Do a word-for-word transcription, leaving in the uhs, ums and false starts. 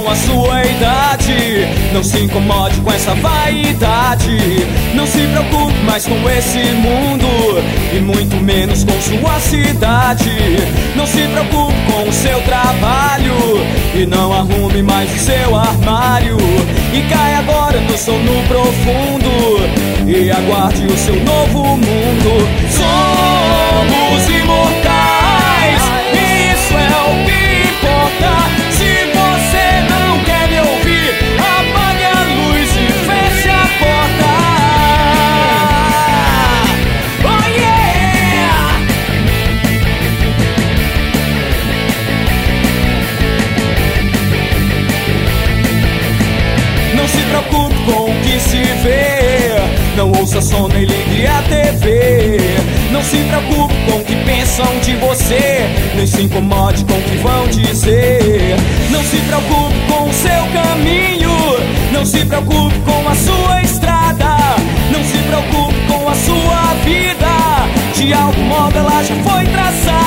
com a sua idade. Não se incomode com essa vaidade. Não se preocupe mais com esse mundo, e muito menos com sua cidade. Não se preocupe com o seu trabalho, e não arrume mais o seu armário. E cai agora no sono profundo, e aguarde o seu novo mundo. Somos imortais, isso é o que importa. Se você não quer me ouvir, apague a luz e feche a porta. Oh yeah! Não se preocupe com o que se vê, não ouça som nem ligue a T V. Não se preocupe com o que pensam de você, nem se incomode com o que vão dizer. Não se preocupe com o seu caminho, não se preocupe com a sua estrada. Não se preocupe com a sua vida, de algum modo ela já foi traçada.